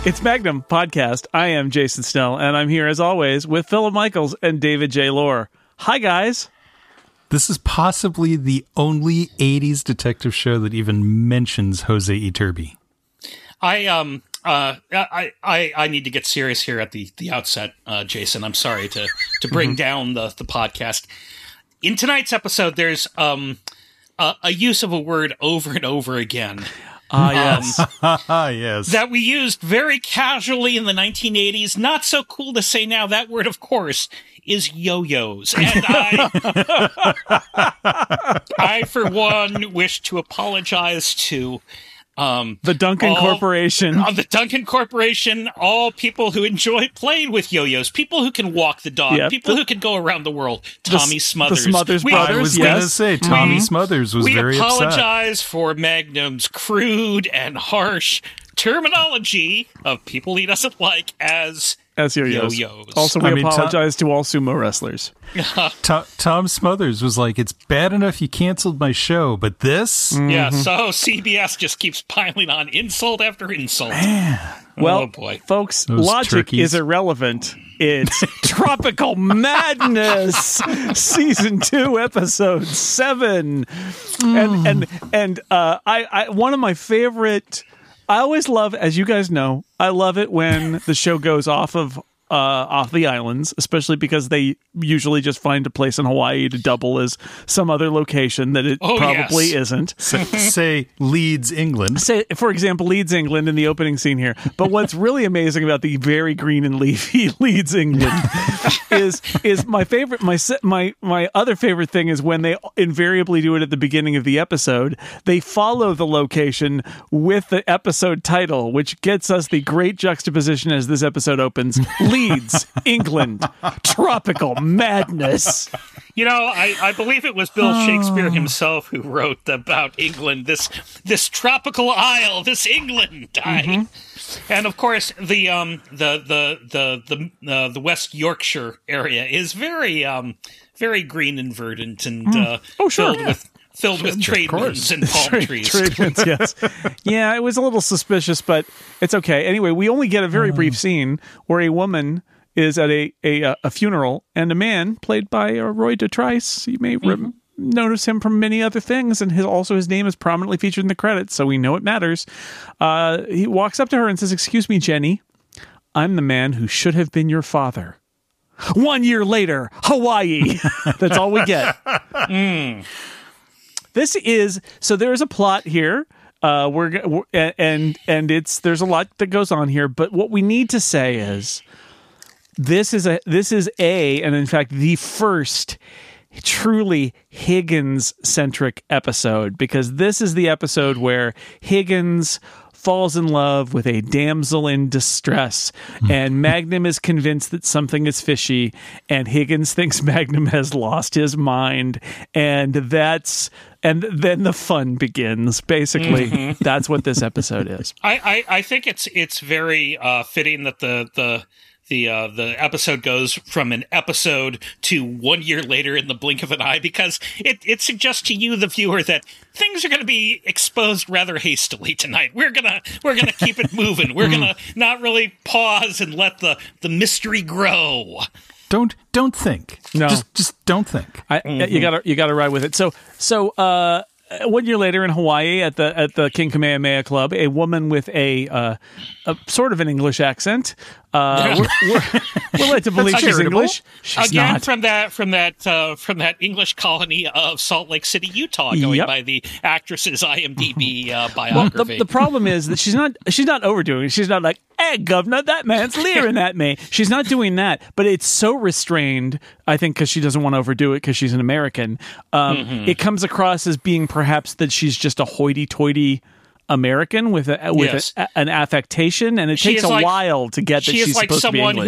It's Magnum Podcast. I am Jason Snell, and I'm here as always with Philip Michaels and David J. Lohr. Hi, guys. This is possibly the only 80s detective show that even mentions Jose Iturbi. I need to get serious here at the outset, Jason. I'm sorry to bring down the podcast. In tonight's episode, there's a use of a word over and over again. Yes. Yes. That we used very casually in the 1980s. Not so cool to say now. That word, of course, is yo-yos. And I, for one, wish to apologize to the Duncan Corporation. The Duncan Corporation, all people who enjoy playing with yo-yos, people who can walk the dog, people who can go around the world. Tommy Smothers. The Smothers brothers, I was going to say, Tommy Smothers was very upset. We apologize for Magnum's crude and harsh terminology of people he doesn't like as yo-yos. Also, we apologize to all sumo wrestlers. Tom Smothers was like, it's bad enough you canceled my show, but this? Yeah, so CBS just keeps piling on insult after insult. Man. Well, oh boy, folks, those logic turkeys. is It's Tropical Madness, Season 2, Episode 7. And one of my favorite... I always love, as you guys know, I love it when the show goes off the islands, especially because they usually just find a place in Hawaii to double as some other location that it probably isn't. Say Leeds, England. Say, for example, Leeds, England in the opening scene here. But what's really amazing about the very green and leafy Leeds, England is my favorite. My other favorite thing is when they invariably do it at the beginning of the episode. They follow the location with the episode title, which gets us the great juxtaposition as this episode opens. Leeds, England, Tropical Madness. You know, I believe it was Bill Shakespeare himself who wrote about England, this tropical isle, this England. And of course, the West Yorkshire area is very very green and verdant and filled with trade winds and palm trees. Trade winds, yes. Yeah, it was a little suspicious, but it's okay. Anyway, we only get a very brief scene where a woman is at a funeral, and a man played by Roy DeTrice. You may notice him from many other things, and his name is prominently featured in the credits, so we know it matters. He walks up to her and says, "Excuse me, Jenny, I'm the man who should have been your father." 1 year later, Hawaii. That's all we get. This is so. There is a plot here. There's a lot that goes on here. But what we need to say is, this is and in fact the first truly Higgins-centric episode, because this is the episode where Higgins falls in love with a damsel in distress, and Magnum is convinced that something is fishy, and Higgins thinks Magnum has lost his mind, and then the fun begins. Basically, that's what this episode is. I think it's very fitting that the episode goes from an episode to 1 year later in the blink of an eye, because it suggests to you, the viewer, that things are going to be exposed rather hastily tonight. We're gonna keep it moving. We're gonna not really pause and let the mystery grow. Don't think. No, just don't think. You gotta ride with it. So 1 year later in Hawaii at the King Kamehameha Club, a woman with a sort of an English accent. We're led to believe she's English. She's again not. from that English colony of Salt Lake City, Utah, going by the actress's IMDb biography. Well, the problem is that she's not overdoing it. She's not like, "Hey, governor, that man's leering at me." She's not doing that, but it's so restrained, I think, because she doesn't want to overdo it because she's an American. It comes across as being perhaps that she's just a hoity-toity American with an affectation, and it takes a while to get that she's supposed to be English.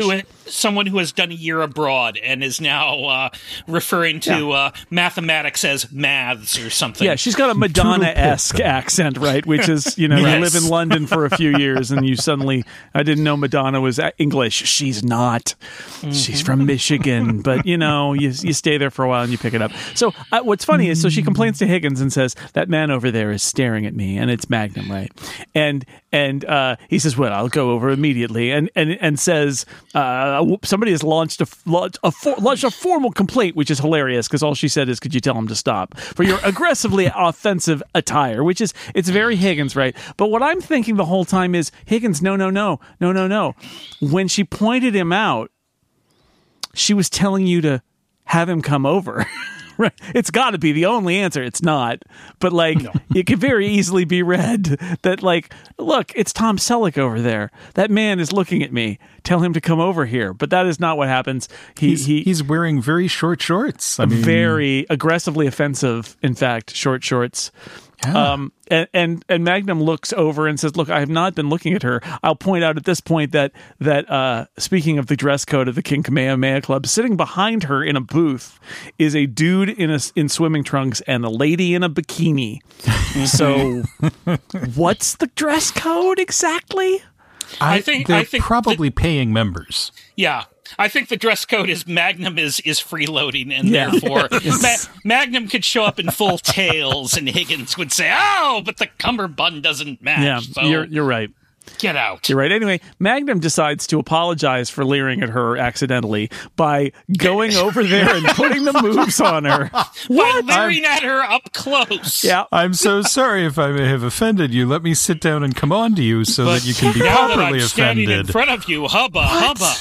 someone who has done a year abroad and is now referring to mathematics as maths or something. Yeah, she's got a Madonna-esque accent, right? Which is, you live in London for a few years and you suddenly, I didn't know Madonna was English. She's not. She's from Michigan. But, you stay there for a while and you pick it up. So what's funny is, so she complains to Higgins and says, that man over there is staring at me, and it's Magnum, right? And he says, well, I'll go over immediately, and says, somebody has launched a formal complaint, which is hilarious because all she said is, could you tell him to stop for your aggressively offensive attire, which is, it's very Higgins, right? But what I'm thinking the whole time is, Higgins, no. When she pointed him out, she was telling you to have him come over. Right. It's got to be the only answer. It's not. But, it could very easily be read that, look, it's Tom Selleck over there. That man is looking at me. Tell him to come over here. But that is not what happens. He's wearing very short shorts. Very aggressively offensive, in fact, short shorts. Yeah. And Magnum looks over and says, look, I have not been looking at her. I'll point out at this point that speaking of the dress code of the King Kamehameha Club, sitting behind her in a booth is a dude in swimming trunks and a lady in a bikini. So what's the dress code exactly? I think they're probably paying members. Yeah. I think the dress code is Magnum is freeloading, and therefore Magnum could show up in full tails, and Higgins would say, "Oh, but the cummerbund doesn't match." Yeah, so you're right. Get out. You're right. Anyway, Magnum decides to apologize for leering at her accidentally by going over there and putting the moves on her. By leering at her up close. Yeah. I'm so sorry if I may have offended you. Let me sit down and come on to you so that you can be now properly that I'm offended. Standing in front of you, hubba.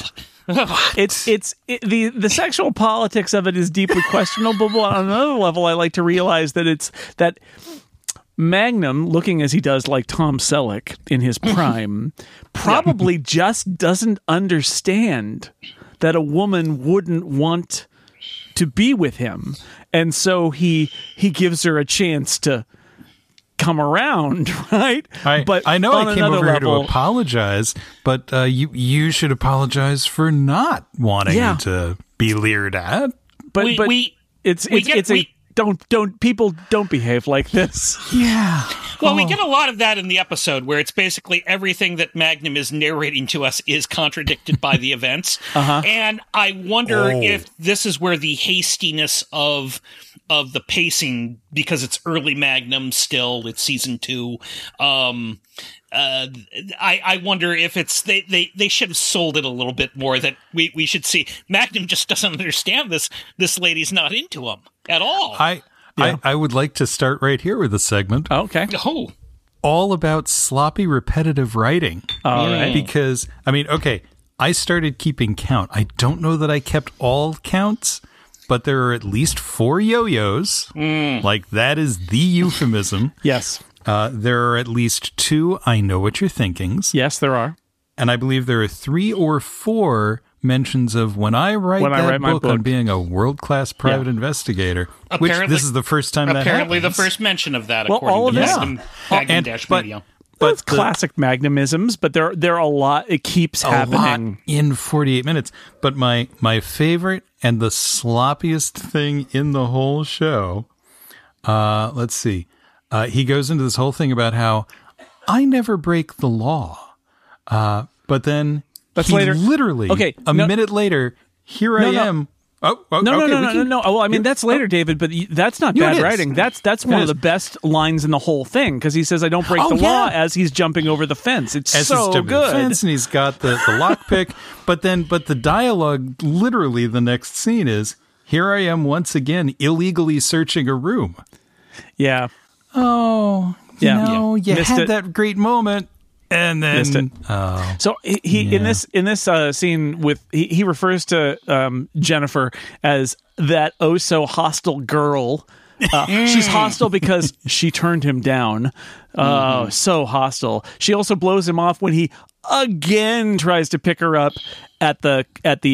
The sexual politics of it is deeply questionable. But on another level, I like to realize that it's that Magnum, looking as he does like Tom Selleck in his prime, probably just doesn't understand that a woman wouldn't want to be with him, and so he gives her a chance to come around, right? I know I came over here to apologize, but you should apologize for not wanting to be leered at. But people don't behave like this. Yeah. Well, we get a lot of that in the episode where it's basically everything that Magnum is narrating to us is contradicted by the events. And I wonder if this is where the hastiness of the pacing, because it's early Magnum still, it's season 2. I wonder if it's they should have sold it a little bit more, that we should see Magnum just doesn't understand this lady's not into him at all. I would like to start right here with a segment. Okay. Oh. All about sloppy, repetitive writing. All right. Because, I started keeping count. I don't know that I kept all counts, but there are at least 4 yo-yos. Like, that is the euphemism. Yes. There are at least 2 I know what you're thinkings. Yes, there are. And I believe there are 3 or 4 mentions of when I write my book on being a world-class private investigator, which this is the first time that happens. Apparently the first mention of that, according to Magnum-Media. But it's classic Magnumisms, but there are a lot. It keeps happening. Lot in 48 minutes. But my favorite and the sloppiest thing in the whole show, let's see. He goes into this whole thing about how I never break the law. But then later. Literally, a minute later, here I am. No. Well, I mean, that's later, David, but that's not bad writing. That's one of the best lines in the whole thing, because he says, I don't break the law, as he's jumping over the fence. It's as so he's jumping good. The fence, and he's got the lockpick. But the dialogue, literally, the next scene is, here I am once again illegally searching a room. Yeah. Oh, you Missed had it. that great moment. And then Missed it. So he in this scene with he refers to Jennifer as that oh so hostile girl. She's hostile because she turned him down. So hostile. She also blows him off when he again tries to pick her up at the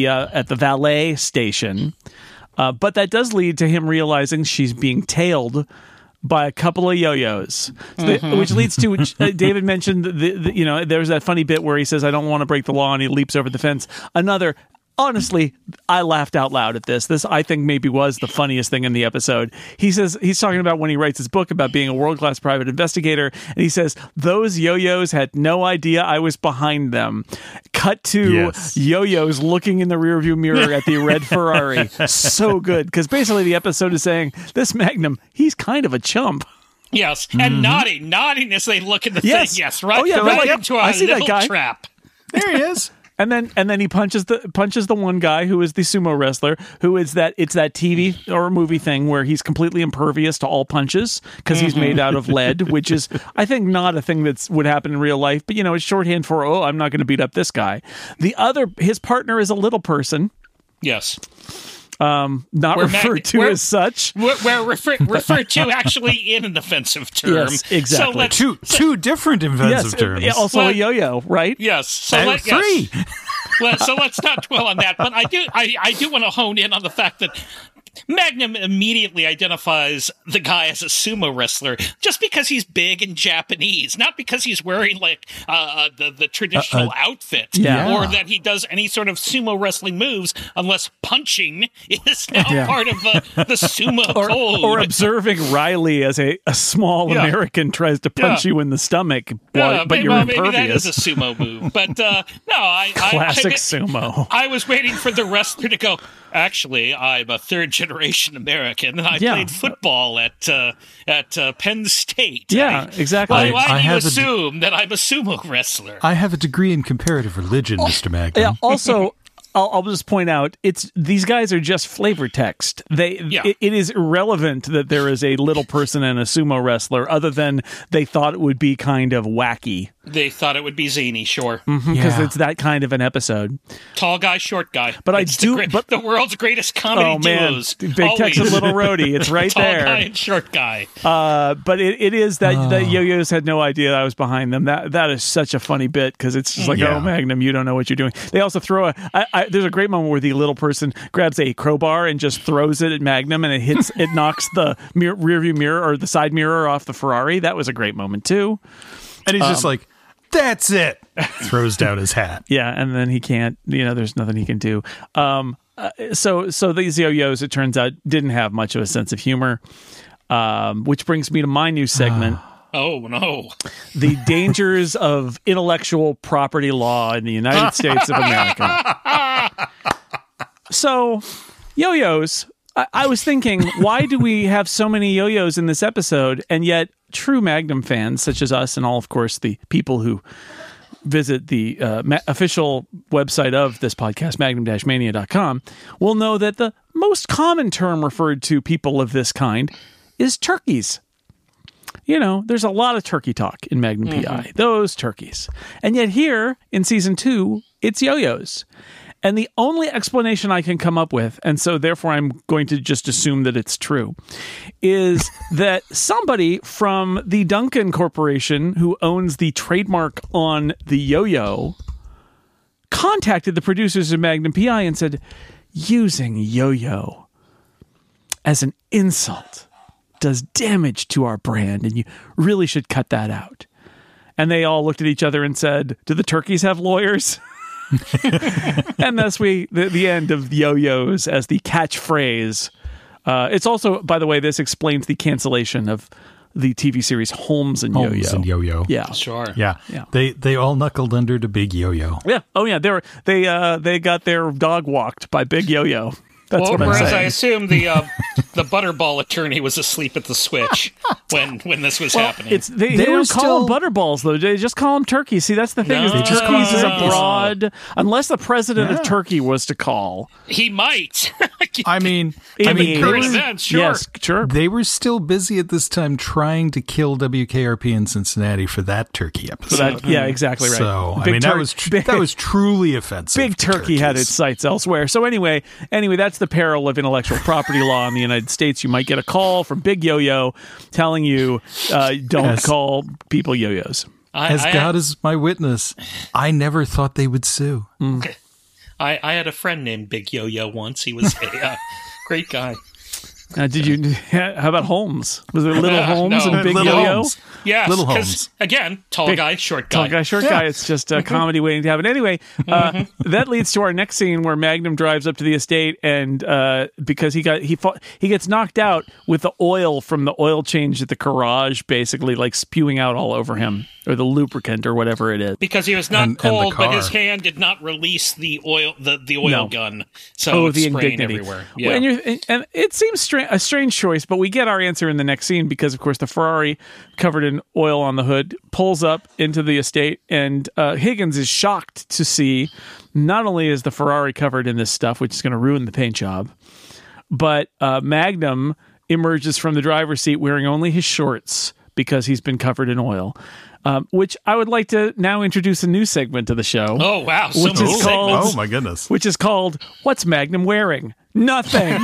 valet station. But that does lead to him realizing she's being tailed by a couple of yo-yos, which leads to David mentioned there's that funny bit where he says, I don't want to break the law, and he leaps over the fence. Another honestly, I laughed out loud at this. This, I think, maybe was the funniest thing in the episode. He says, he's talking about when he writes his book about being a world-class private investigator, and he says, those yo-yos had no idea I was behind them. Cut to yo-yos looking in the rearview mirror at the red Ferrari. So good, because basically the episode is saying, this Magnum, he's kind of a chump. Yes, and nodding as they look at the thing. Yes, right. Oh, yeah, right like, into a I see that little guy. trap. There he is. And then he punches the one guy who is the sumo wrestler, who is that TV or movie thing where he's completely impervious to all punches because he's made out of lead, which is, I think, not a thing that would happen in real life, but it's shorthand for, I'm not going to beat up this guy. His partner is a little person. Yes. Not referred to as such. We're referred to actually in an offensive term. Yes, exactly. Two different offensive terms. Also a yo-yo, right? Yes. So and three. Yes. So let's not dwell on that. But I do want to hone in on the fact that Magnum immediately identifies the guy as a sumo wrestler just because he's big and Japanese, not because he's wearing like the traditional outfit or that he does any sort of sumo wrestling moves, unless punching is now part of the sumo code. Or observing Riley as a small American tries to punch you in the stomach, but you're impervious. Maybe that is a sumo move. But classic sumo. I was waiting for the wrestler to go, actually, I'm a third-generation American, and I played football at Penn State. Yeah, exactly. Why do you assume that I'm a sumo wrestler? I have a degree in comparative religion, Mr. Magnum. Yeah, also, I'll just point out, these guys are just flavor text. It is irrelevant that there is a little person and a sumo wrestler, other than they thought it would be kind of wacky. They thought it would be zany, sure. Because it's that kind of an episode. Tall guy, short guy. But the world's greatest comedy duos. Big Tex and Little Rhodey. It's right Tall there. Tall guy and short guy. But it is that yo-yos had no idea I was behind them. That is such a funny bit, because it's just like, oh, Magnum, you don't know what you're doing. They also throw there's a great moment where the little person grabs a crowbar and just throws it at Magnum, and it knocks the rearview mirror or the side mirror off the Ferrari. That was a great moment too. And he's just like, that's it. Throws down his hat. Yeah, and then he can't, there's nothing he can do. So these yo-yos, it turns out, didn't have much of a sense of humor, which brings me to my new segment. Oh, no. The dangers of intellectual property law in the United States of America. So, yo-yos, I was thinking, why do we have so many yo-yos in this episode, and yet true Magnum fans, such as us and all, of course, the people who visit the official website of this podcast, magnum-mania.com, will know that the most common term referred to people of this kind is turkeys. There's a lot of turkey talk in Magnum PI. Those turkeys. And yet here, in Season 2, it's yo-yos. And the only explanation I can come up with, and so therefore I'm going to just assume that it's true, is that somebody from the Duncan Corporation, who owns the trademark on the yo-yo, contacted the producers of Magnum PI and said, using yo-yo as an insult does damage to our brand, and you really should cut that out. And they all looked at each other and said, do the turkeys have lawyers? And thus the end of yo-yos as the catchphrase. It's also, by the way, this explains the cancellation of the TV series Holmes and Yo-Yo. Yeah, sure. Yeah. They all knuckled under to Big Yo-Yo. Yeah. Oh yeah. They got their dog walked by Big Yo-Yo. That's what I'm saying. Whereas I assume the Butterball attorney was asleep at the switch when this was happening. They don't call them Butterballs, though. They just call them turkeys. See, that's the thing. Is the turkeys is a broad, unless the president of Turkey was to call. He might. I mean, current events, sure. Yes, sure. They were still busy at this time trying to kill WKRP in Cincinnati for that turkey episode. Yeah, exactly right. So, that was truly offensive. Big Turkey had its sights elsewhere. So anyway, that's the peril of intellectual property law in the United States. You might get a call from Big Yo-Yo telling you don't call people yo-yos. God is my witness, I never thought they would sue. I had a friend named Big Yo-Yo once. He was a great guy. How about Holmes? Was there Little Holmes and Big Little Yo-Yo? Holmes. Yes, Little 'cause, Holmes. again, tall guy, short guy. Tall guy, short guy. It's just a comedy waiting to happen. Anyway, that leads to our next scene where Magnum drives up to the estate, and because he gets knocked out with the oil from the oil change at the garage, basically like spewing out all over him, or the lubricant or whatever it is. Because he was not And the cold, but car. his hand did not release the oil, the oil No. gun, so it's the spraying indignity. everywhere. Well, Yeah. and it seems a strange choice, but we get our answer in the next scene because, of course, the Ferrari covered in oil on the hood pulls up into the estate, and Higgins is shocked to see not only is the Ferrari covered in this stuff, which is going to ruin the paint job, but Magnum emerges from the driver's seat wearing only his shorts because he's been covered in oil. Which I would like to now introduce a new segment to the show. Oh wow! So Which many is called- segments. Oh my goodness. Which is called "What's Magnum Wearing?" Nothing.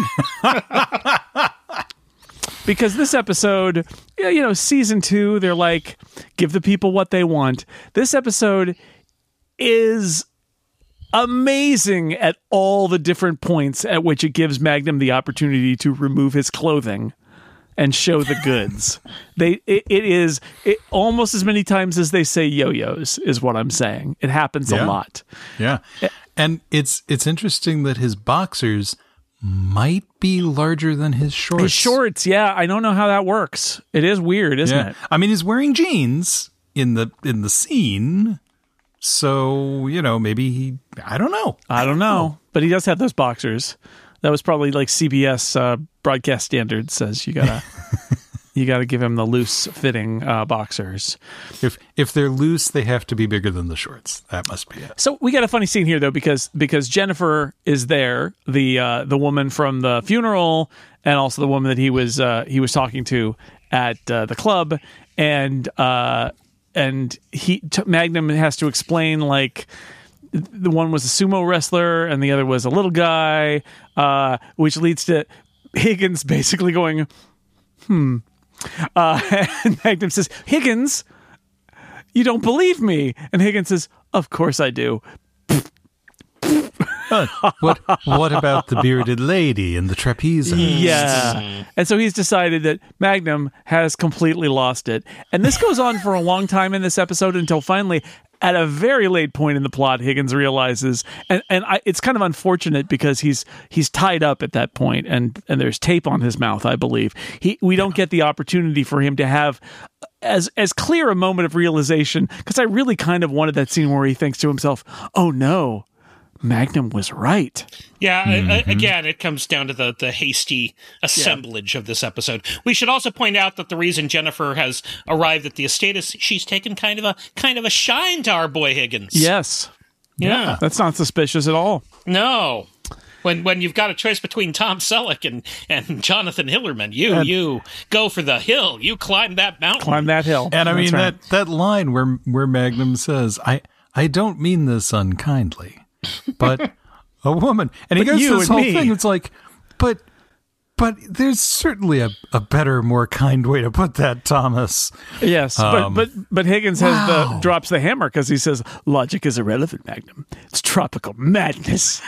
Because this episode, season 2, they're like, give the people what they want. This episode is amazing at all the different points at which it gives Magnum the opportunity to remove his clothing and show the goods. It is almost as many times as they say yo-yos is what I'm saying. It happens a lot. Yeah. And it's interesting that his boxers might be larger than his shorts. His shorts, yeah, I don't know how that works. It is weird, isn't Yeah. it? I mean, he's wearing jeans in the scene. So, maybe I don't know. I don't know, but he does have those boxers. That was probably like CBS broadcast standards says you gotta give him the loose fitting boxers. If they're loose, they have to be bigger than the shorts. That must be it. So we got a funny scene here though because Jennifer is there, the woman from the funeral, and also the woman that he was talking to at the club, and Magnum has to explain like. The one was a sumo wrestler and the other was a little guy, which leads to Higgins basically going, and Magnum says, Higgins, you don't believe me. And Higgins says, of course I do. What about the bearded lady and the trapeze? Yeah. And so he's decided that Magnum has completely lost it. And this goes on for a long time in this episode until finally, at a very late point in the plot, Higgins realizes, it's kind of unfortunate because he's tied up at that point, and there's tape on his mouth, I believe. We don't get the opportunity for him to have as clear a moment of realization, because I really kind of wanted that scene where he thinks to himself, oh no, Magnum was right. Yeah, again, it comes down to the hasty assemblage of this episode. We should also point out that the reason Jennifer has arrived at the estate is she's taken kind of a shine to our boy Higgins. Yes. Yeah. That's not suspicious at all. No. When you've got a choice between Tom Selleck and Jonathan Hillerman, you go for the hill. You climb that mountain. Climb that hill. And I mean, That's right. that line where Magnum says, I don't mean this unkindly, but a woman. And he But goes you through this and whole me. thing. It's like, but there's certainly a better, more kind way to put that, Thomas. Yes, but Higgins drops the hammer because he says logic is irrelevant, Magnum. It's tropical madness.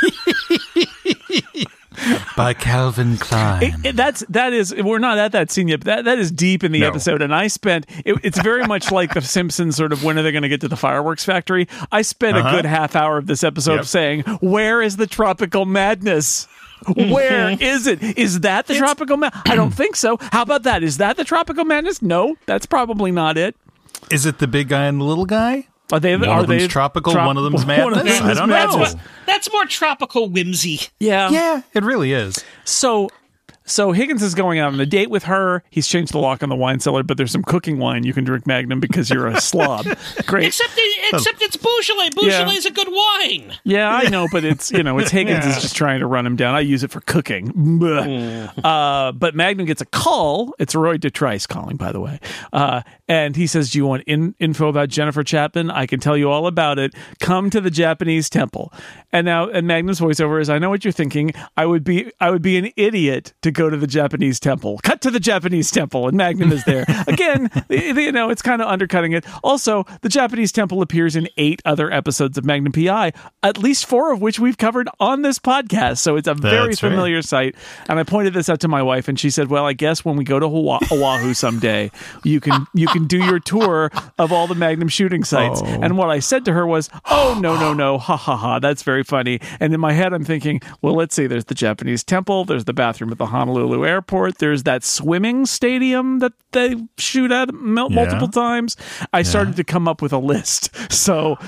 By Calvin Klein. We're not at that scene yet, but that is deep in the No. episode, and I spent it's very much like the Simpsons sort of when are they going to get to the fireworks factory. I spent a good half hour of this episode saying, where is the tropical madness? Where is it? Is that the tropical madness? I don't think so. How about that? Is that the tropical madness? No, that's probably not it. Is it the big guy and the little guy? One of them's tropical, one of them's madness? I don't know. That's more tropical whimsy. Yeah. Yeah, it really is. So Higgins is going out on a date with her. He's changed the lock on the wine cellar, but there's some cooking wine you can drink, Magnum, because you're a slob. Great. Except it's Beaujolais. Beaujolais is a good wine. Yeah, I know, but it's Higgins is just trying to run him down. I use it for cooking. But Magnum gets a call. It's Roy DeTrice calling, by the way. And he says, do you want info about Jennifer Chapman? I can tell you all about it. Come to the Japanese temple. And Magnum's voiceover is, I know what you're thinking. I would be an idiot to go to the Japanese temple. Cut to the Japanese temple, and Magnum is there. Again, it's kind of undercutting it. Also, the Japanese temple appears in 8 other episodes of Magnum P.I., at least 4 of which we've covered on this podcast. So it's a very familiar site. And I pointed this out to my wife, and she said, well, I guess when we go to Oahu someday, you can do your tour of all the Magnum shooting sites. Oh. And what I said to her was, oh, no, ha, ha, ha, that's very funny. And in my head, I'm thinking, well, let's see, there's the Japanese temple, there's the bathroom at the Honolulu airport, there's that swimming stadium that they shoot at multiple times. I started to come up with a list. So,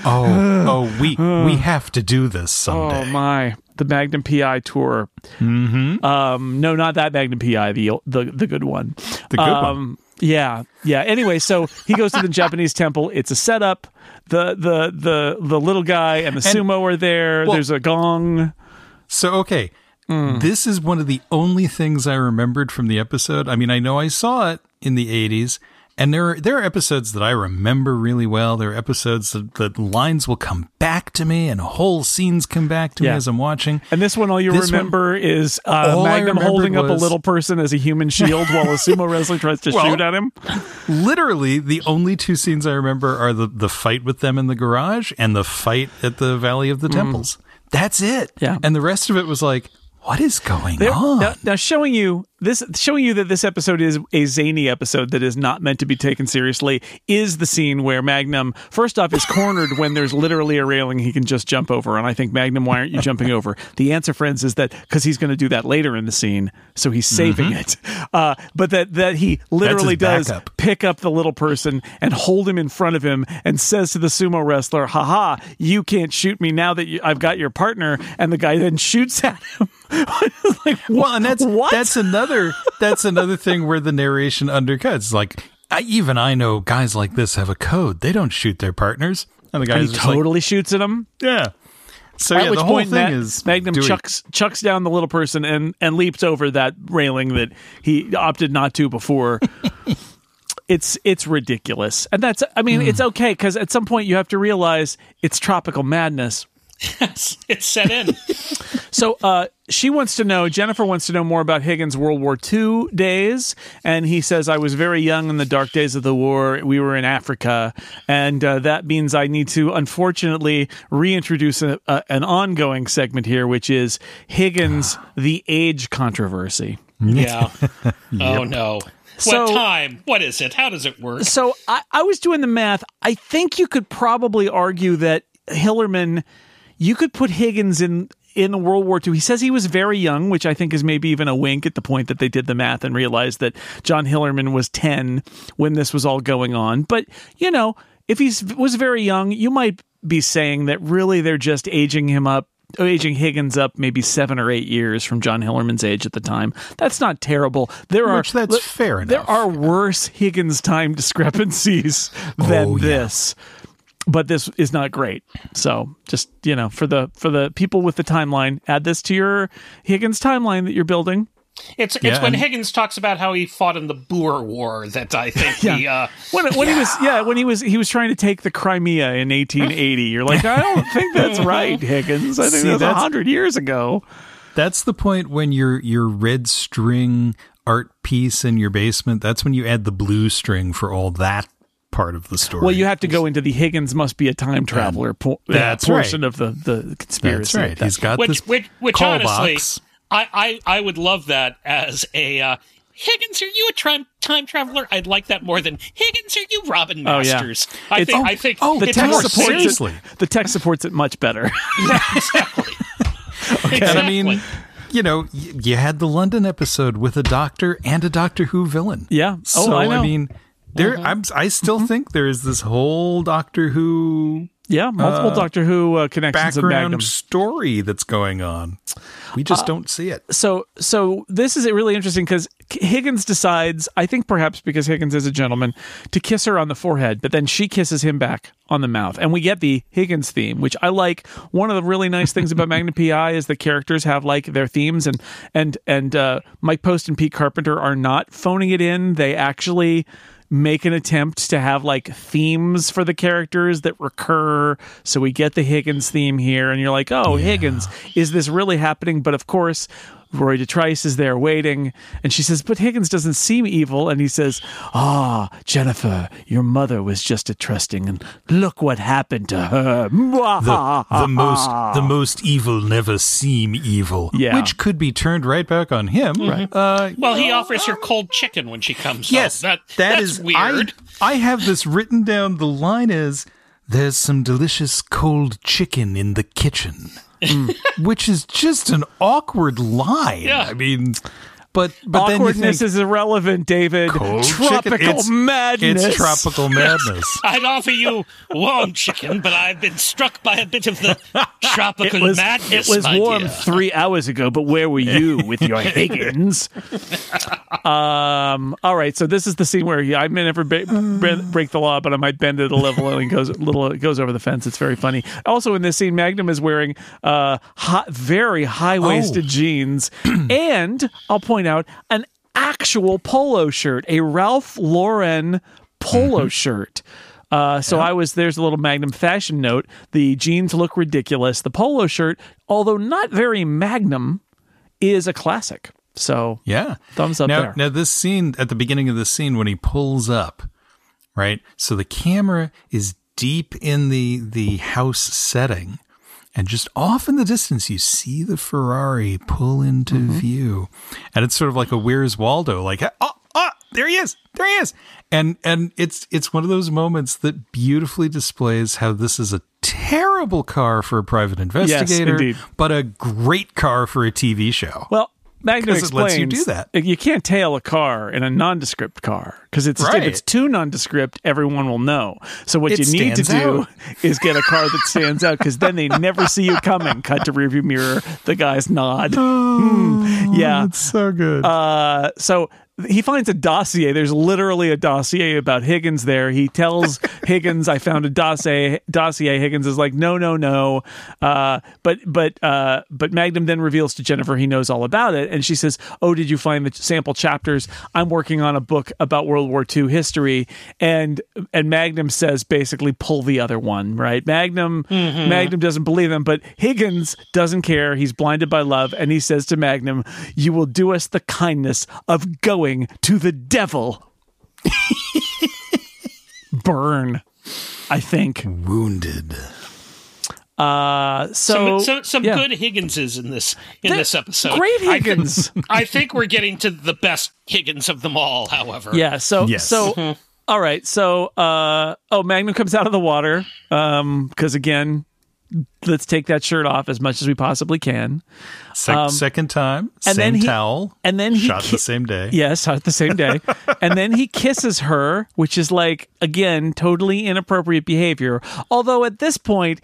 we have to do this someday. Oh my, the Magnum PI tour. Mm-hmm. No, not that Magnum PI, the good one. The good one. Yeah. Anyway, so he goes to the Japanese temple. It's a setup. The little guy and the sumo are there. Well, there's a gong. So, okay. This is one of the only things I remembered from the episode. I mean, I know I saw it in the 80s, and there are episodes that I remember really well. There are episodes that lines will come back to me and whole scenes come back to me as I'm watching. And this one, all you remember is Magnum holding up a little person as a human shield while a sumo wrestler tries to shoot at him. Literally, the only 2 scenes I remember are the fight with them in the garage and the fight at the Valley of the Temples. That's it. Yeah. And the rest of it was like, what is going on? Now showing you that this episode is a zany episode that is not meant to be taken seriously is the scene where Magnum, first off, is cornered when there's literally a railing he can just jump over. And I think, Magnum, why aren't you jumping over? The answer, friends, is that because he's going to do that later in the scene, so he's saving it. But that he literally does pick up the little person and hold him in front of him and says to the sumo wrestler, haha, you can't shoot me now that I've got your partner. And the guy then shoots at him. Like, well, and that's another thing where the narration undercuts. Like, I know guys like this have a code. They don't shoot their partners, and the guy totally shoots at him. Yeah. So at which the whole point thing is Magnum chucks down the little person and leaps over that railing that he opted not to before. It's ridiculous, and it's okay because at some point you have to realize it's tropical madness. Yes, it's set in. So Jennifer wants to know more about Higgins' World War II days, and he says, I was very young in the dark days of the war. We were in Africa, and that means I need to, unfortunately, reintroduce an ongoing segment here, which is Higgins, the age controversy. Yeah. Oh, no. What time? What is it? How does it work? So I was doing the math. I think you could probably argue that Hillerman... You could put Higgins in World War II. He says he was very young, which I think is maybe even a wink at the point that they did the math and realized that John Hillerman was 10 when this was all going on. But, if he was very young, you might be saying that really they're just aging Higgins up maybe 7 or 8 years from John Hillerman's age at the time. That's not terrible. That's fair enough. There are worse Higgins time discrepancies than this. But this is not great. So just, for the people with the timeline, add this to your Higgins timeline that you're building. It's when Higgins talks about how he fought in the Boer War that I think when he was trying to take the Crimea in 1880. You're like, I don't think that's right, Higgins. I think that's 100 years ago. That's the point when your red string art piece in your basement, that's when you add the blue string for all that part of the story. Well, you have to go into the Higgins must be a time traveler portion of the conspiracy. That's right. He's got which call honestly, box. I would love that as a Higgins, are you a time traveler? I'd like that more than Higgins, are you Robin Masters? I think the text supports it much better. Yeah, exactly. Okay. And I mean, you had the London episode with a doctor and a Doctor Who villain. Yeah. So I know. I mean, I still think there is this whole Doctor Who, multiple Doctor Who connections of Magnum background story that's going on. We just don't see it. So this is really interesting because Higgins decides, I think perhaps because Higgins is a gentleman, to kiss her on the forehead, but then she kisses him back on the mouth, and we get the Higgins theme, which I like. One of the really nice things about Magnum PI is the characters have like their themes, and Mike Post and Pete Carpenter are not phoning it in. They actually make an attempt to have like themes for the characters that recur. So we get the Higgins theme here, and you're like, oh, Higgins, is this really happening? But of course, Roy DeTrice is there waiting, and she says, but Higgins doesn't seem evil. And he says, Jennifer, your mother was just a trusting, and look what happened to her. The most evil never seem evil, which could be turned right back on him. Mm-hmm. Well, he offers her cold chicken when she comes yes, home. That's weird. I have this written down. The line is, there's some delicious cold chicken in the kitchen. Which is just an awkward line. Yeah. I mean, but awkwardness then you think, is irrelevant, David. Tropical madness. It's tropical madness. I'd offer you warm chicken, but I've been struck by a bit of the tropical madness. It was my warm dear. 3 hours ago, but where were you with your Higgins? All right, so this is the scene where I may never break the law, but I might bend it a level, and it goes over the fence. It's very funny. Also, in this scene, Magnum is wearing very high-waisted jeans, and I'll point out an actual polo shirt, a Ralph Lauren polo shirt. There's a little Magnum fashion note. The jeans look ridiculous. The polo shirt, although not very Magnum, is a classic. So thumbs up there. Now this scene, at the beginning of this scene, when he pulls up, right? So the camera is deep in the house setting, and just off in the distance, you see the Ferrari pull into view, and it's sort of like a Where's Waldo, like there he is, and it's one of those moments that beautifully displays how this is a terrible car for a private investigator, yes, but a great car for a TV show. Well, Magnum explains it lets you do that. You can't tail a car in a nondescript car because if it's too nondescript, everyone will know. So what you need to do is get a car that stands out, because then they never see you coming. Cut to rearview mirror, the guy's nod. Yeah, it's so good. So he finds a dossier. There's literally a dossier about Higgins there. He tells Higgins, I found a dossier. Higgins is like, no. But Magnum then reveals to Jennifer he knows all about it. And she says, oh, did you find the sample chapters? I'm working on a book about World War II history. And Magnum says, basically, pull the other one, right? Magnum doesn't believe him, but Higgins doesn't care. He's blinded by love. And he says to Magnum, you will do us the kindness of going to the devil. Burn, I think. Wounded. Some good Higginses in this episode. Great Higgins. I think we're getting to the best Higgins of them all, however. Yeah, all right, so Magnum comes out of the water, because again, let's take that shirt off as much as we possibly can. Second time, and same towel, and then he shot the same day. Yes, shot the same day. And then he kisses her, which is like, again, totally inappropriate behavior. Although at this point,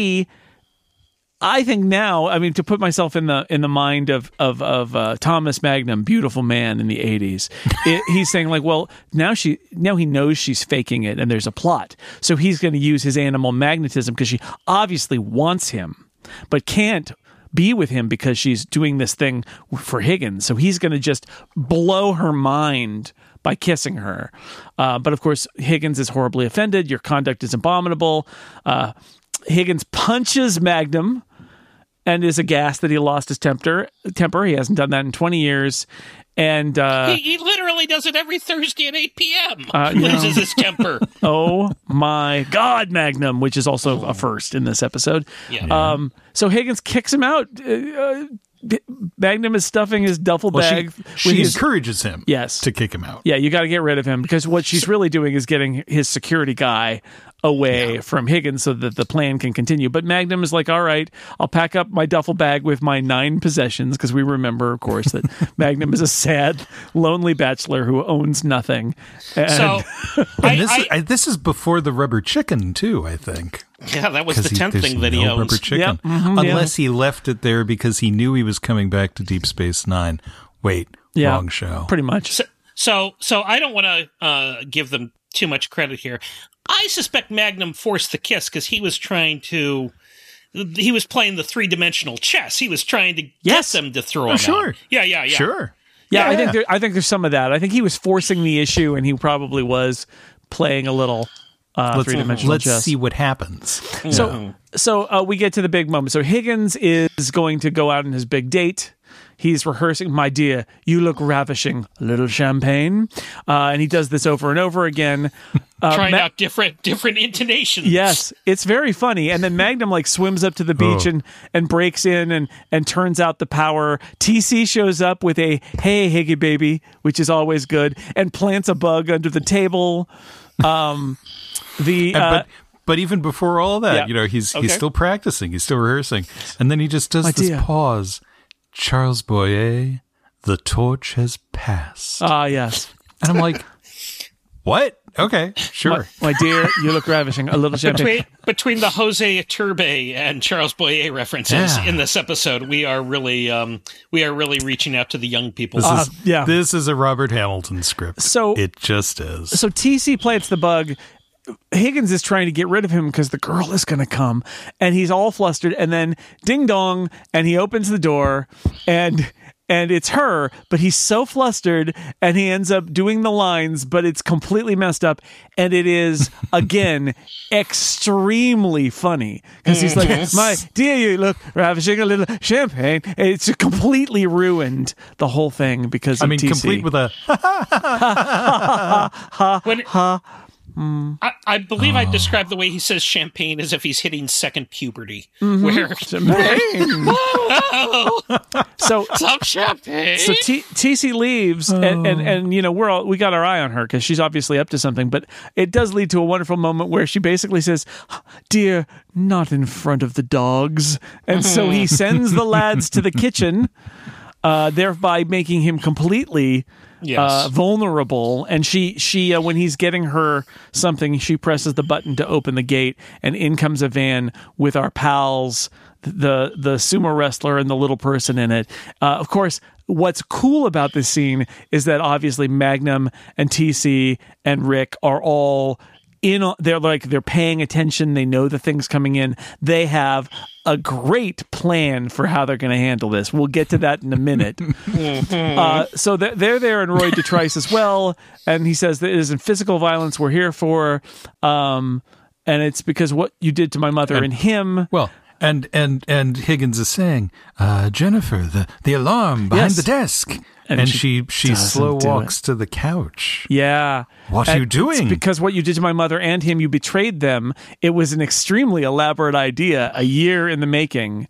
I think now, I mean, to put myself in the mind of Thomas Magnum, beautiful man in the 80s, he's saying like, well, now he knows she's faking it, and there's a plot, so he's going to use his animal magnetism, because she obviously wants him, but can't be with him because she's doing this thing for Higgins. So he's going to just blow her mind by kissing her. But of course, Higgins is horribly offended. Your conduct is abominable. Higgins punches Magnum and is aghast that he lost his temper. He hasn't done that in 20 years. And he literally does it every Thursday at 8 p.m. Loses his temper. Oh my God, Magnum, which is also a first in this episode. Yeah. So Higgins kicks him out. Magnum is stuffing his duffel bag. She encourages him yes. to kick him out. Yeah, you got to get rid of him, because what she's really doing is getting his security guy away from Higgins so that the plan can continue. But Magnum is like, all right, I'll pack up my duffel bag with my 9 possessions, because we remember, of course, that Magnum is a sad, lonely bachelor who owns nothing. And this is before the rubber chicken, too, I think. Yeah, that was the 10th thing that he owns. Rubber chicken. Yep. Unless he left it there because he knew he was coming back to Deep Space Nine. Wait, wrong show. Pretty much. So I don't want to give them too much credit here. I suspect Magnum forced the kiss because he was playing the 3-dimensional chess. He was trying to get them to throw him out. Yeah. Sure. Yeah, I think there's some of that. I think he was forcing the issue, and he probably was playing a little 3-dimensional chess. Let's see what happens. So we get to the big moment. So Higgins is going to go out on his big date. he's rehearsing, "My dear, you look ravishing. A little champagne." And he does this over and over again. Trying out different intonations. Yes, it's very funny. And then Magnum like swims up to the beach and breaks in and turns out the power. TC shows up with a "Hey, Higgy baby," which is always good, and plants a bug under the table. But even before all that, he's still practicing, he's still rehearsing, and then he just does this pause. "Charles Boyer, the torch has passed." Yes. And I'm like, what? Okay, sure. My dear, you look ravishing. A little champagne. Between the Jose Iturbe and Charles Boyer references in this episode, we are really reaching out to the young people. This is a Robert Hamilton script. So it just is. So TC plants the bug. Higgins is trying to get rid of him because the girl is going to come, and he's all flustered. And then ding dong, and he opens the door, and it's her, but he's so flustered, and he ends up doing the lines, but it's completely messed up, and it is, again, extremely funny, because he's like, "My dear, you look ravishing, a little champagne." It's completely ruined the whole thing because of TC. Complete with a I believe I described the way he says champagne as if he's hitting second puberty. Where so some champagne. So TC leaves, and we got our eye on her because she's obviously up to something. But it does lead to a wonderful moment where she basically says, "Dear, not in front of the dogs," and so he sends the lads to the kitchen, thereby making him completely vulnerable. And she when he's getting her something, she presses the button to open the gate, and in comes a van with our pals, the sumo wrestler and the little person in it. Of course, what's cool about this scene is that obviously Magnum and TC and Rick are all they're paying attention. They know the thing's coming in. They have a great plan for how they're going to handle this. We'll get to that in a minute. So they're there, and Roy Detrice as well. And he says that it isn't physical violence we're here for. And it's because what you did to my mother and him. Well, and Higgins is saying, "Jennifer, the alarm behind the desk." And she slow walks to the couch. Yeah. What are you doing? It's because what you did to my mother and him, you betrayed them. It was an extremely elaborate idea, a year in the making.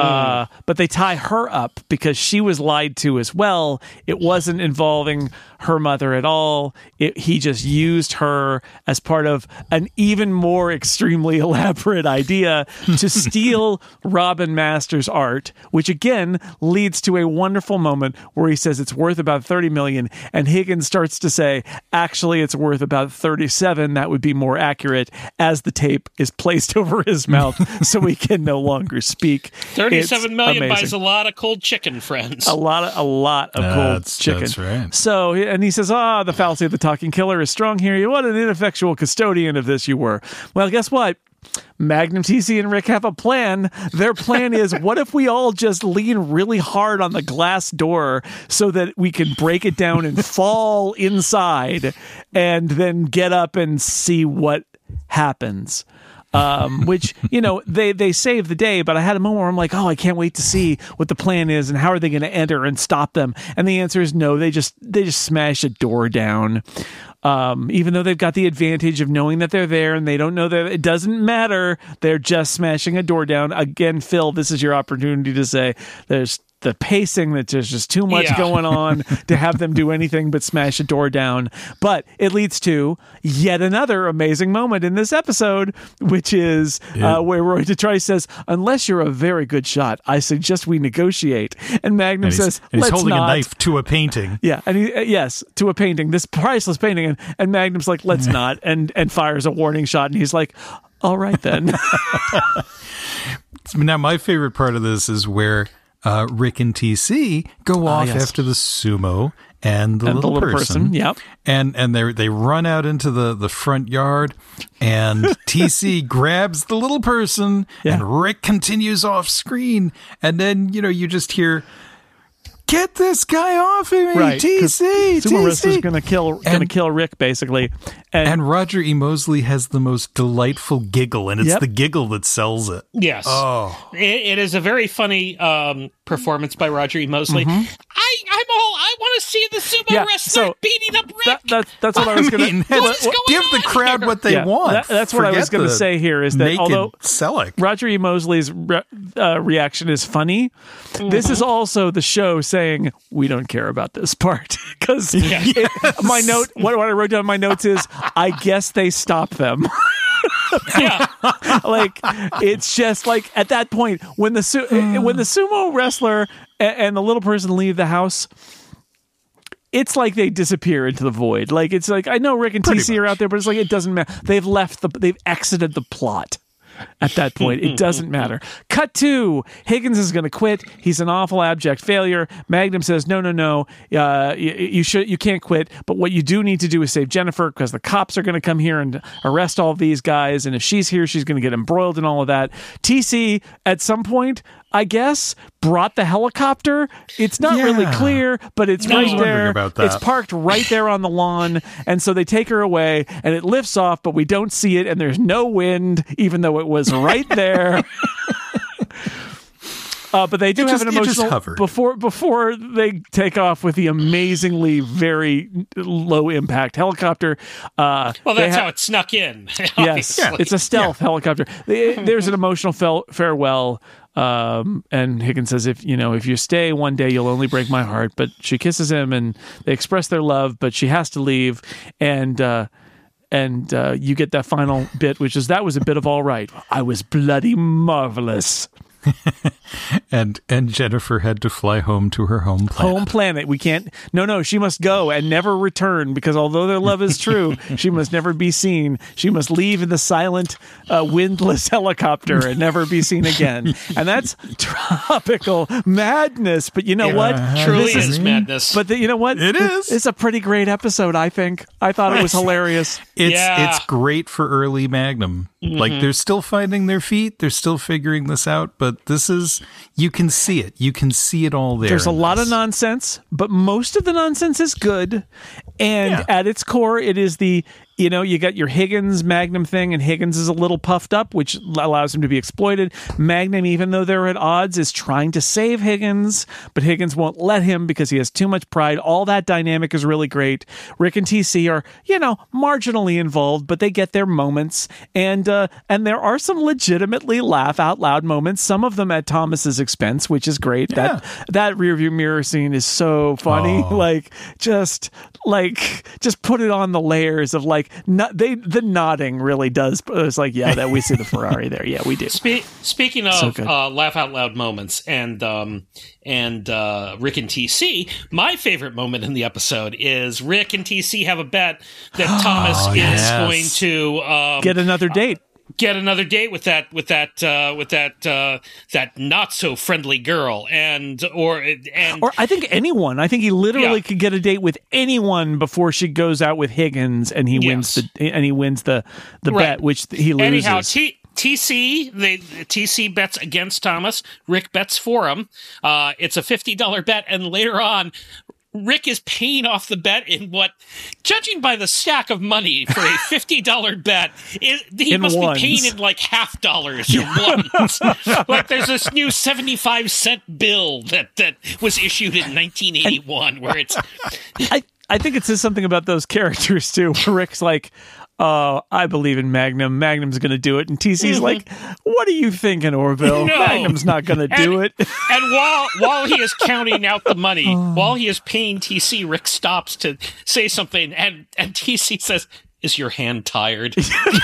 But they tie her up because she was lied to as well. It wasn't involving her mother at all. He just used her as part of an even more extremely elaborate idea to steal Robin Masters' art, which again leads to a wonderful moment where he says it's worth about $30 million, and Higgins starts to say, actually, it's worth about 37. That would be more accurate, as the tape is placed over his mouth so he can no longer speak. 37 million buys a lot of cold chicken, friends. A lot of cold chicken. That's right. So, and he says, the fallacy of the talking killer is strong here. What an ineffectual custodian of this you were. Well, guess what? Magnum, TC, and Rick have a plan. Their plan is, what if we all just lean really hard on the glass door so that we can break it down and fall inside and then get up and see what happens? Which, they save the day, but I had a moment where I'm like, I can't wait to see what the plan is and how are they going to enter and stop them. And the answer is no, they just smash a door down. Even though they've got the advantage of knowing that they're there and they don't know that it doesn't matter. They're just smashing a door down. Again, Phil, this is your opportunity to say there's the pacing that there's just too much going on to have them do anything but smash a door down. But it leads to yet another amazing moment in this episode, which is where Roy Detrice says, "Unless you're a very good shot, I suggest we negotiate." And Magnum says, "Let's he's holding not." a knife to a painting. Yeah, and to a painting, this priceless painting, and Magnum's like, "Let's not," and fires a warning shot, and he's like, "All right then." Now, my favorite part of this is where Rick and TC go off after the sumo and the little person. Yep. And they run out into the front yard, and TC grabs the little person, and Rick continues off screen. And then, you just hear, "Get this guy off of me, right, TC! Sumo wrestler's gonna kill Rick, basically. And Roger E. Mosley has the most delightful giggle, and it's the giggle that sells it. Yes. Oh. It is a very funny performance by Roger E. Mosley. I want to see the sumo wrestler beating up Rick. That's what I was going to... Give the crowd what they want. That's what I was going to say here, is that although Selleck. Roger E. Mosley's reaction is funny, this is also the show saying, we don't care about this part. Because my note, what I wrote down in my notes is, I guess they stop them. Like, it's just like at that point when the sumo wrestler and the little person leave the house, it's like they disappear into the void. Like, it's like, I know Rick and TC are out there, but it's like, it doesn't matter. They've exited the plot. At that point, it doesn't matter. Cut to Higgins is going to quit. He's an awful, abject failure. Magnum says, no. You can't quit. But what you do need to do is save Jennifer, because the cops are going to come here and arrest all of these guys. And if she's here, she's going to get embroiled in all of that. TC, at some point, I guess, brought the helicopter. It's not really clear, but it's right there. It's parked right there on the lawn. And so they take her away, and it lifts off, but we don't see it, and there's no wind, even though it was right there. But they do have an emotional before they take off with the amazingly very low impact helicopter. Well, that's how it snuck in. Yes, it's a stealth helicopter. There's an emotional farewell. And Higgins says, if you stay one day, you'll only break my heart. But she kisses him, and they express their love, but she has to leave. And you get that final bit, which is, that was a bit of all right. I was bloody marvelous. and Jennifer had to fly home to her home planet. We can't. No, she must go and never return, because although their love is true, she must never be seen. She must leave in the silent, windless helicopter and never be seen again. And that's tropical madness. But you know what? Truly is madness. But you know what? It is. It's a pretty great episode, I think. I thought it was hilarious. It's great for early Magnum. Mm-hmm. Like, they're still finding their feet. They're still figuring this out. But this is, you can see it. You can see it all there. There's a lot of nonsense, but most of the nonsense is good. And at its core, it is you got your Higgins Magnum thing, and Higgins is a little puffed up, which allows him to be exploited. Magnum, even though they're at odds, is trying to save Higgins, but Higgins won't let him because he has too much pride. All that dynamic is really great. Rick and TC are, marginally involved, but they get their moments, and there are some legitimately laugh out loud moments, some of them at Thomas's expense, which is great. That rearview mirror scene is so funny. Just put it on the layers of the nodding really does. It's like, that we see the Ferrari there. Yeah, we do. Speaking of laugh out loud moments and Rick and TC, my favorite moment in the episode is Rick and TC have a bet that Thomas is going to get another date. Get another date with that not so friendly girl, or I think anyone. I think he literally could get a date with anyone before she goes out with Higgins, and he wins the bet, which he loses. Anyhow, TC bets against Thomas. Rick bets for him. It's a $50 bet, and later on, Rick is paying off the bet in what, judging by the stack of money for a $50 bet, he must be paying in like half dollars or ones. Like, there's this new 75-cent bill that was issued in 1981 where it's... I think it says something about those characters too, where Rick's like, I believe in Magnum. Magnum's going to do it. And TC's like, what are you thinking, Orville? No. Magnum's not going to do it. And while he is counting out the money, while he is paying TC, Rick stops to say something. And TC says, is your hand tired?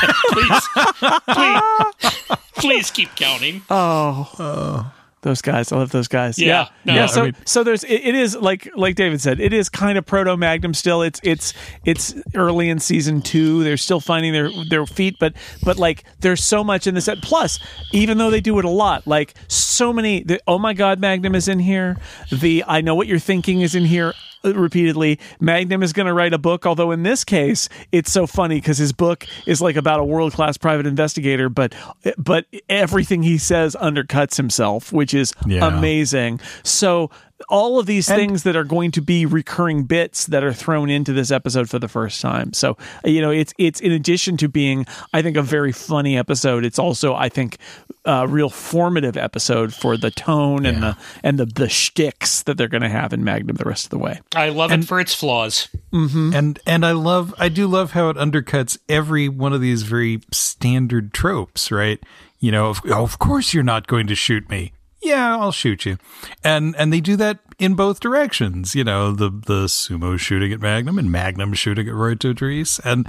please keep counting. Those guys, I love those guys. Yeah. So there's it is like David said, it is kind of proto Magnum still. It's early in season 2. They're still finding their feet, but like there's so much in this. Plus, even though they do it a lot, like so many. Oh my God, Magnum is in here. The I know what you're thinking is in here repeatedly. Magnum is going to write a book, although in this case it's so funny because his book is like about a world-class private investigator, but everything he says undercuts himself, which is amazing. So all of these things that are going to be recurring bits that are thrown into this episode for the first time. So, it's in addition to being, I think, a very funny episode, it's also, I think, a real formative episode for the tone and the shticks that they're going to have in Magnum the rest of the way. I love it for its flaws. Mm-hmm. And I do love how it undercuts every one of these very standard tropes, right? Of course you're not going to shoot me. Yeah, I'll shoot you. And they do that in both directions. The sumo shooting at Magnum and Magnum shooting at Roy Todrice. And,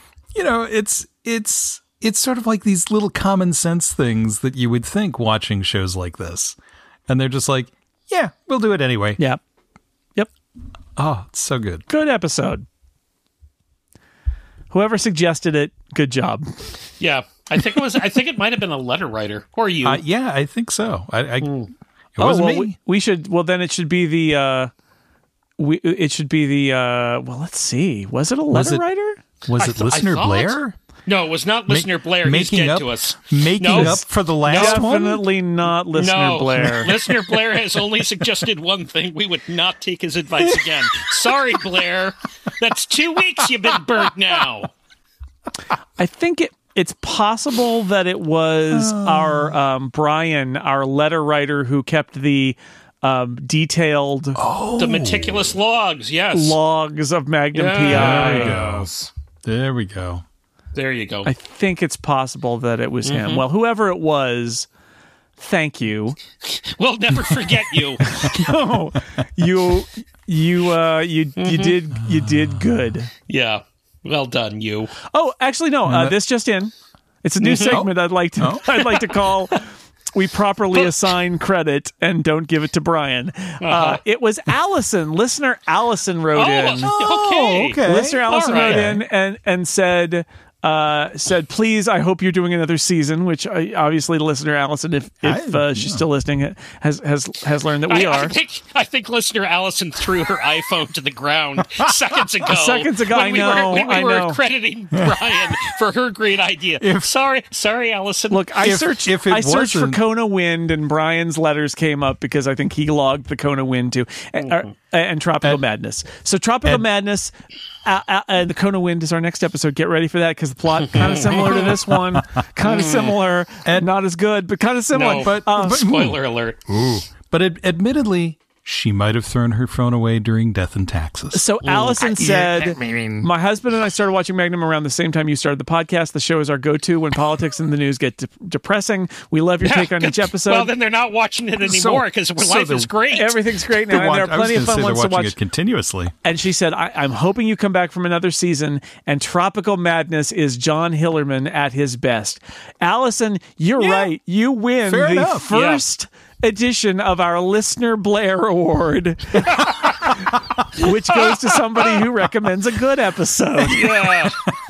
it's sort of like these little common sense things that you would think watching shows like this. And they're just like, yeah, we'll do it anyway. Yeah. Yep. Oh, it's so good. Good episode. Whoever suggested it, good job. Yeah. I think it might have been a letter writer or you. Yeah, I think so. It wasn't me. We should. Well, then it should be the. Well, let's see. Was it a letter writer? Was it Listener Blair? No, it was not Listener Blair. He's dead to us. Making up for the last one? Definitely not Listener Blair. Listener Blair has only suggested one thing. We would not take his advice again. Sorry, Blair. That's 2 weeks you've been burnt now. I think it's possible that it was our Brian, our letter writer, who kept the detailed the meticulous logs of Magnum PI. There we go. There you go. I think it's possible that it was him. Well, whoever it was, thank you. We'll never forget you. No, you did good. Yeah. Well done, you. Oh, actually, no. This just in. It's a new segment I'd like to call "We Properly Assign Credit and Don't Give It to Brian." It was Allison, listener Allison wrote in. Okay. Listener Allison wrote in and said, please, I hope you're doing another season, which obviously the listener Allison, if she's still listening, has learned that we are. I think listener Allison threw her iPhone to the ground seconds ago. I know. We were crediting Brian for her great idea. Sorry, Allison. Look, I searched for Kona Wind, and Brian's letters came up because I think he logged the Kona Wind too, and Tropical Madness. So Tropical Madness and the Kona Wind is our next episode. Get ready for that, because the plot kind of similar to this one, kind of similar, and not as good, but kind of similar. No, but spoiler alert. Ooh. But admittedly, she might have thrown her phone away during Death and Taxes. So Allison said, my husband and I started watching Magnum around the same time you started the podcast. The show is our go-to when politics and the news get depressing. We love your take on each episode. Well, then they're not watching it anymore because life is great. Everything's great now. And there are plenty of fun ones to watch. It continuously. And she said, I'm hoping you come back from another season, and Tropical Madness is John Hillerman at his best. Allison, you're right. You win the first edition of our Listener Blair Award, which goes to somebody who recommends a good episode. Yeah.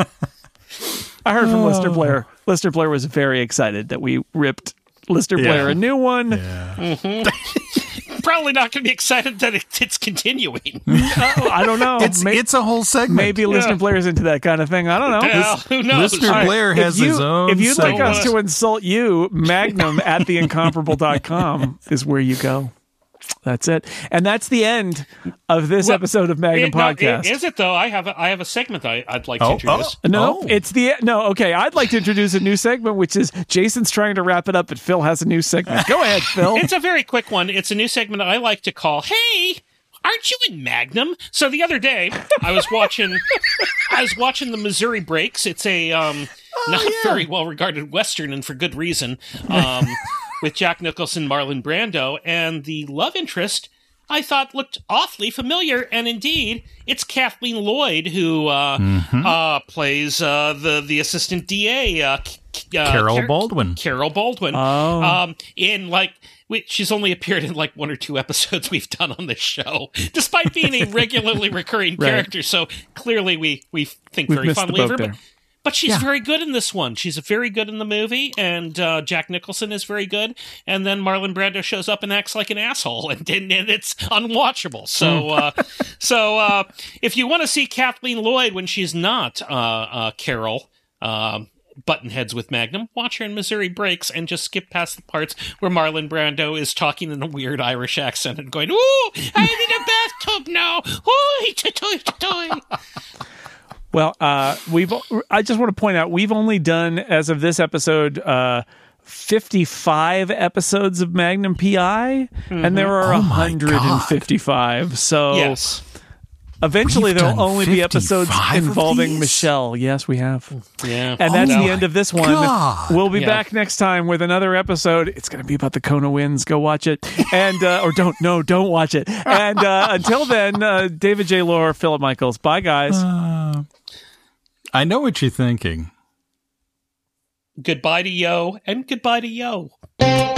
I heard from Listener Blair. Listener Blair was very excited that we ripped Listener Blair a new one. Yeah. Probably not going to be excited that it's continuing. I don't know. It's a whole segment. Maybe Listener Blair's into that kind of thing. I don't know. Well, who knows? Listener Blair has his own If you'd like segment. us to insult you, Magnum at theincomparable.com is where you go. That's it. And that's the end of this episode of Magnum Podcast. Is it, though? I have a segment I'd like to introduce. Okay. I'd like to introduce a new segment, which is Jason's trying to wrap it up, but Phil has a new segment. Go ahead, Phil. It's a very quick one. It's a new segment I like to call, Hey, aren't you in Magnum? So the other day, I was watching the Missouri Breaks. It's a very well-regarded Western, and for good reason. With Jack Nicholson, Marlon Brando, and the love interest I thought looked awfully familiar, and indeed, it's Kathleen Lloyd who plays the assistant DA, Carol Baldwin. Carol Baldwin. Oh. She's only appeared in like 1 or 2 episodes we've done on this show, despite being a regularly recurring character. So clearly, we think very fondly of her. But she's very good in this one. She's very good in the movie, and Jack Nicholson is very good. And then Marlon Brando shows up and acts like an asshole, and it's unwatchable. So, if you want to see Kathleen Lloyd when she's not Carol, button heads with Magnum, watch her in Missouri Breaks and just skip past the parts where Marlon Brando is talking in a weird Irish accent and going, "Ooh, I'm in a bathtub now. Ooh, toy." Well, I just want to point out we've only done, as of this episode, 55 episodes of Magnum PI, and there are 155. So yes. Eventually, We've there'll done only be episodes 55 of involving these? Michelle. Yes, we have. Yeah. And that's no. the end of this one. God. We'll be Yeah. back next time with another episode. It's going to be about the Kona Winds. Go watch it. And, or don't watch it. And until then, David J. Lohr, Philip Michaels. Bye, guys. I know what you're thinking. Goodbye to Yo and goodbye to Yo.